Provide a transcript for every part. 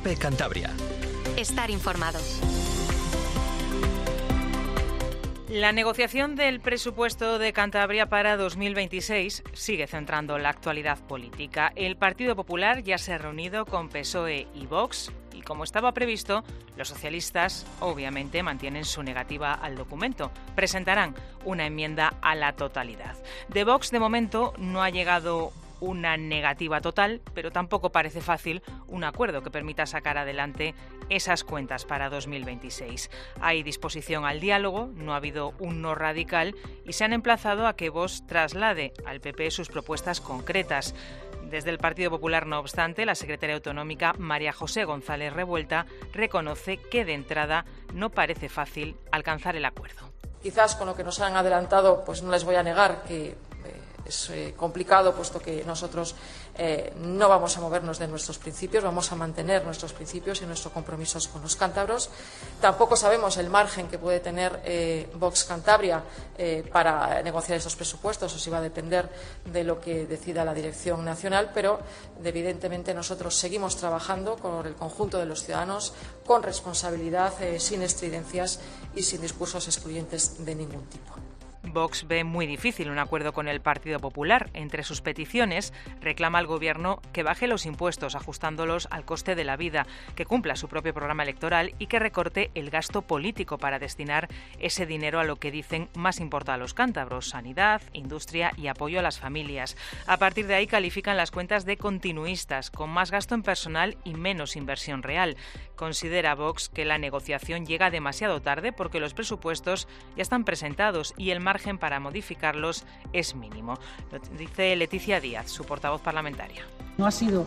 COPE Cantabria. Estar informado. La negociación del presupuesto de Cantabria para 2026 sigue centrando la actualidad política. El Partido Popular ya se ha reunido con PSOE y Vox y, como estaba previsto, los socialistas obviamente mantienen su negativa al documento. Presentarán una enmienda a la totalidad. De Vox, de momento, no ha llegado una negativa total, pero tampoco parece fácil un acuerdo que permita sacar adelante esas cuentas para 2026. Hay disposición al diálogo, no ha habido un no radical y se han emplazado a que Vox traslade al PP sus propuestas concretas. Desde el Partido Popular, no obstante, la secretaria autonómica María José González Revuelta reconoce que de entrada no parece fácil alcanzar el acuerdo. Quizás con lo que nos han adelantado, pues no les voy a negar que es complicado, puesto que nosotros no vamos a movernos de nuestros principios, vamos a mantener nuestros principios y nuestros compromisos con los cántabros. Tampoco sabemos el margen que puede tener Vox Cantabria para negociar estos presupuestos, o si va a depender de lo que decida la Dirección Nacional, pero evidentemente nosotros seguimos trabajando con el conjunto de los ciudadanos con responsabilidad, sin estridencias y sin discursos excluyentes de ningún tipo. Vox ve muy difícil un acuerdo con el Partido Popular. Entre sus peticiones, reclama al Gobierno que baje los impuestos ajustándolos al coste de la vida, que cumpla su propio programa electoral y que recorte el gasto político para destinar ese dinero a lo que dicen más importa a los cántabros: sanidad, industria y apoyo a las familias. A partir de ahí califican las cuentas de continuistas, con más gasto en personal y menos inversión real. Considera Vox que la negociación llega demasiado tarde porque los presupuestos ya están presentados y el margen para modificarlos es mínimo. Lo dice Leticia Díaz, su portavoz parlamentaria. No ha sido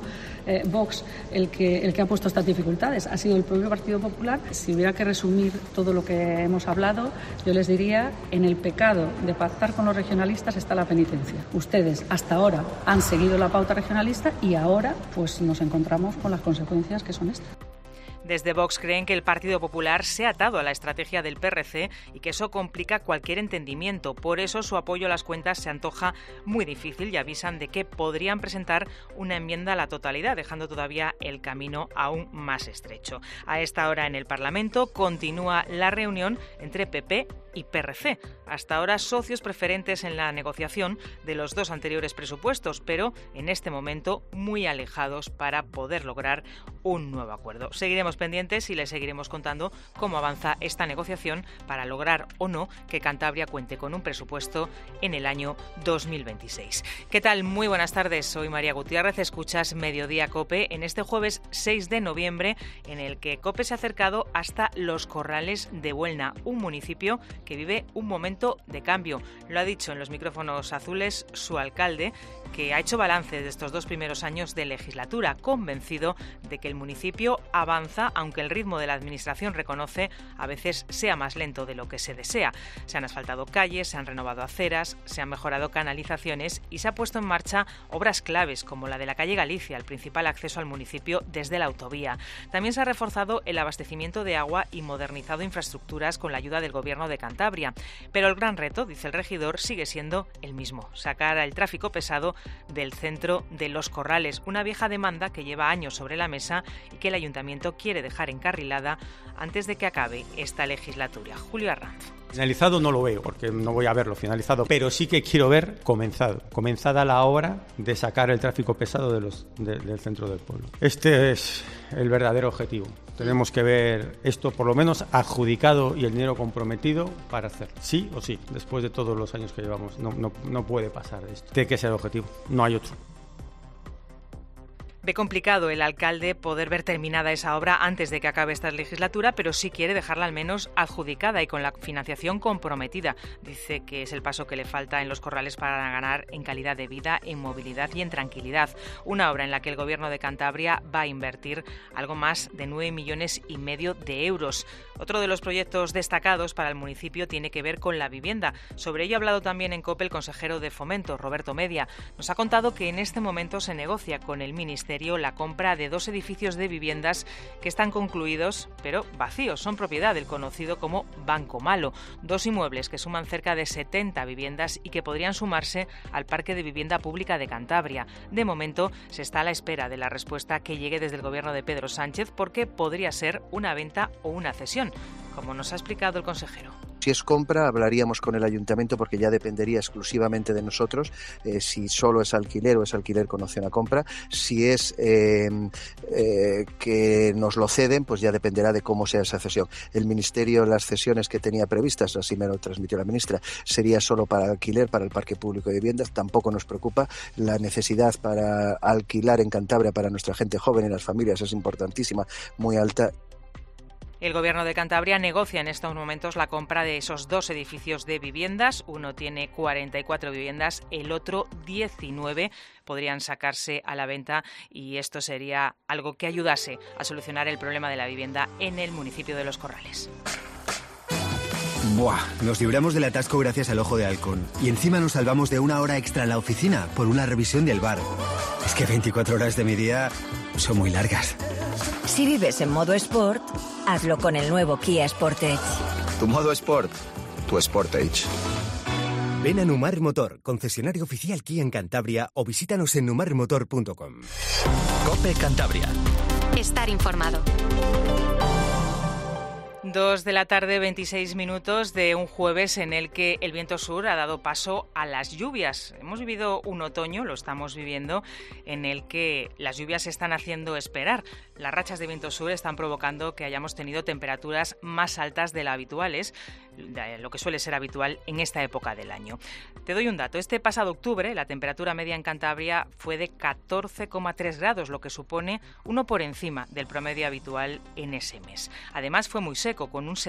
Vox el que ha puesto estas dificultades, ha sido el propio Partido Popular. Si hubiera que resumir todo lo que hemos hablado, yo les diría: en el pecado de pactar con los regionalistas está la penitencia. Ustedes hasta ahora han seguido la pauta regionalista y ahora pues nos encontramos con las consecuencias que son estas. Desde Vox creen que el Partido Popular se ha atado a la estrategia del PRC y que eso complica cualquier entendimiento. Por eso su apoyo a las cuentas se antoja muy difícil y avisan de que podrían presentar una enmienda a la totalidad, dejando todavía el camino aún más estrecho. A esta hora en el Parlamento continúa la reunión entre PP y PRC, hasta ahora socios preferentes en la negociación de los dos anteriores presupuestos, pero en este momento muy alejados para poder lograr un nuevo acuerdo. Seguiremos pendientes y les seguiremos contando cómo avanza esta negociación para lograr o no que Cantabria cuente con un presupuesto en el año 2026. ¿Qué tal? Muy buenas tardes, soy María Gutiérrez, escuchas Mediodía COPE en este jueves 6 de noviembre en el que COPE se ha acercado hasta Los Corrales de Buelna, un municipio que vive un momento de cambio. Lo ha dicho en los micrófonos azules su alcalde, que ha hecho balance de estos 2 primeros años de legislatura, convencido de que el municipio avanza, aunque el ritmo de la administración, reconoce, a veces sea más lento de lo que se desea. Se han asfaltado calles, se han renovado aceras, se han mejorado canalizaciones y se ha puesto en marcha obras claves como la de la calle Galicia, el principal acceso al municipio desde la autovía. También se ha reforzado el abastecimiento de agua y modernizado infraestructuras con la ayuda del Gobierno de Cantabria. Pero el gran reto, dice el regidor, sigue siendo el mismo: sacar al tráfico pesado del centro de Los Corrales, una vieja demanda que lleva años sobre la mesa y que el ayuntamiento quiere dejar encarrilada antes de que acabe esta legislatura. Julio Arranz. Finalizado no lo veo, porque no voy a verlo finalizado, pero sí que quiero ver comenzada la obra de sacar el tráfico pesado del centro del pueblo. Este es el verdadero objetivo. Tenemos que ver esto por lo menos adjudicado y el dinero comprometido para hacer sí o sí. Después de todos los años que llevamos, no puede pasar esto. Tiene que ser el objetivo, no hay otro. Ve complicado el alcalde poder ver terminada esa obra antes de que acabe esta legislatura, pero sí quiere dejarla al menos adjudicada y con la financiación comprometida. Dice que es el paso que le falta en Los Corrales para ganar en calidad de vida, en movilidad y en tranquilidad. Una obra en la que el Gobierno de Cantabria va a invertir algo más de 9,5 millones de euros. Otro de los proyectos destacados para el municipio tiene que ver con la vivienda. Sobre ello ha hablado también en COPE el consejero de Fomento, Roberto Media. Nos ha contado que en este momento se negocia con el Ministerio Ministerio la compra de 2 edificios de viviendas que están concluidos, pero vacíos. Son propiedad del conocido como Banco Malo. 2 inmuebles que suman cerca de 70 viviendas y que podrían sumarse al parque de vivienda pública de Cantabria. De momento, se está a la espera de la respuesta que llegue desde el gobierno de Pedro Sánchez, porque podría ser una venta o una cesión, como nos ha explicado el consejero. Si es compra, hablaríamos con el ayuntamiento porque ya dependería exclusivamente de nosotros, si solo es alquiler o es alquiler con opción a compra. Si es que nos lo ceden, pues ya dependerá de cómo sea esa cesión. El Ministerio, las cesiones que tenía previstas, así me lo transmitió la ministra, sería solo para alquiler, para el parque público de viviendas. Tampoco nos preocupa. La necesidad para alquilar en Cantabria para nuestra gente joven y las familias es importantísima, muy alta. El Gobierno de Cantabria negocia en estos momentos la compra de esos 2 edificios de viviendas. Uno tiene 44 viviendas, el otro 19 podrían sacarse a la venta, y esto sería algo que ayudase a solucionar el problema de la vivienda en el municipio de Los Corrales. Buah, nos libramos del atasco gracias al Ojo de Halcón. Y encima nos salvamos de 1 hora extra en la oficina por una revisión del bar. Es que 24 horas de mi día son muy largas. Si vives en modo Sport, hazlo con el nuevo Kia Sportage. Tu modo Sport, tu Sportage. Ven a Numar Motor, concesionario oficial Kia en Cantabria, o visítanos en numarmotor.com. COPE Cantabria. Estar informado. 2 de la tarde, 26 minutos de un jueves en el que el viento sur ha dado paso a las lluvias. Hemos vivido un otoño, lo estamos viviendo, en el que las lluvias se están haciendo esperar. Las rachas de viento sur están provocando que hayamos tenido temperaturas más altas de lo habituales, de lo que suele ser habitual en esta época del año. Te doy un dato. Este pasado octubre, la temperatura media en Cantabria fue de 14,3 grados, lo que supone uno por encima del promedio habitual en ese mes. Además, fue muy seco, con un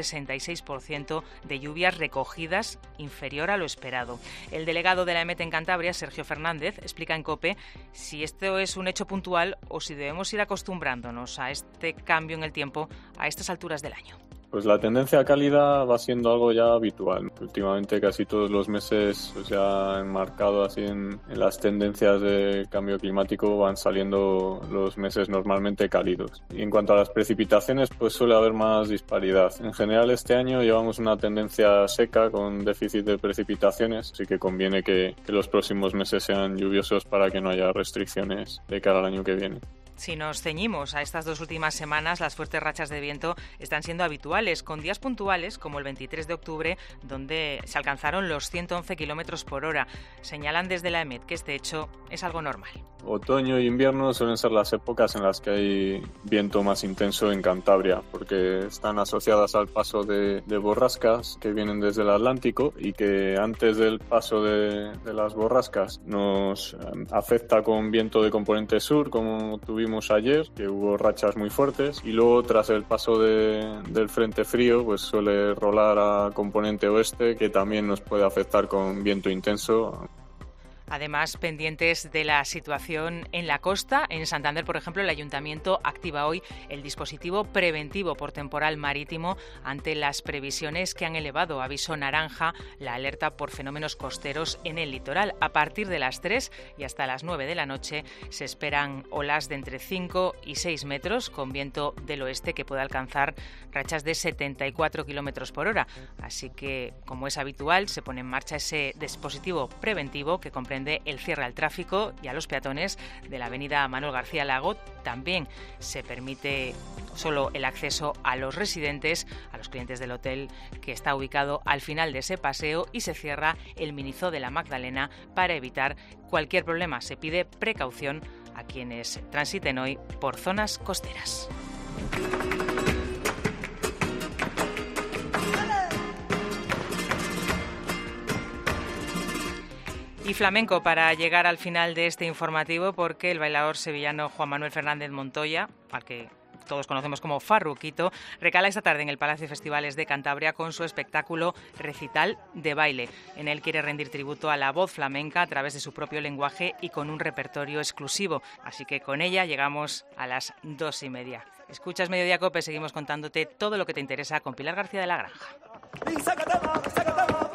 66% de lluvias recogidas, inferior a lo esperado. El delegado de la EMET en Cantabria, Sergio Fernández, explica en COPE si esto es un hecho puntual o si debemos ir acostumbrándonos a este cambio en el tiempo a estas alturas del año. Pues la tendencia cálida va siendo algo ya habitual. Últimamente casi todos los meses, pues ya enmarcado así en las tendencias de cambio climático, van saliendo los meses normalmente cálidos. Y en cuanto a las precipitaciones, pues suele haber más disparidad. En general este año llevamos una tendencia seca con déficit de precipitaciones, así que conviene que los próximos meses sean lluviosos para que no haya restricciones de cara al año que viene. Si nos ceñimos a estas 2 últimas semanas, las fuertes rachas de viento están siendo habituales, con días puntuales, como el 23 de octubre, donde se alcanzaron los 111 km por hora. Señalan desde la EMET que este hecho es algo normal. Otoño e invierno suelen ser las épocas en las que hay viento más intenso en Cantabria, porque están asociadas al paso de borrascas que vienen desde el Atlántico y que antes del paso de las borrascas nos afecta con viento de componente sur, como tuvimos ayer, que hubo rachas muy fuertes, y luego tras el paso del frente frío pues suele rolar a componente oeste, que también nos puede afectar con viento intenso. Además, pendientes de la situación en la costa, en Santander, por ejemplo, el Ayuntamiento activa hoy el dispositivo preventivo por temporal marítimo ante las previsiones que han elevado a aviso naranja la alerta por fenómenos costeros en el litoral. A partir de las 3 y hasta las 9 de la noche se esperan olas de entre 5 y 6 metros con viento del oeste que puede alcanzar rachas de 74 km por hora. Así que, como es habitual, se pone en marcha ese dispositivo preventivo que comprende el cierre al tráfico y a los peatones de la avenida Manuel García Lago. También se permite solo el acceso a los residentes, a los clientes del hotel que está ubicado al final de ese paseo, y se cierra el Minizó de la Magdalena para evitar cualquier problema. Se pide precaución a quienes transiten hoy por zonas costeras. Y flamenco para llegar al final de este informativo, porque el bailador sevillano Juan Manuel Fernández Montoya, al que todos conocemos como Farruquito, recala esta tarde en el Palacio de Festivales de Cantabria con su espectáculo Recital de Baile. En él quiere rendir tributo a la voz flamenca a través de su propio lenguaje y con un repertorio exclusivo. Así que con ella llegamos a las 2:30. Escuchas Mediodía Cope, seguimos contándote todo lo que te interesa con Pilar García de la Granja.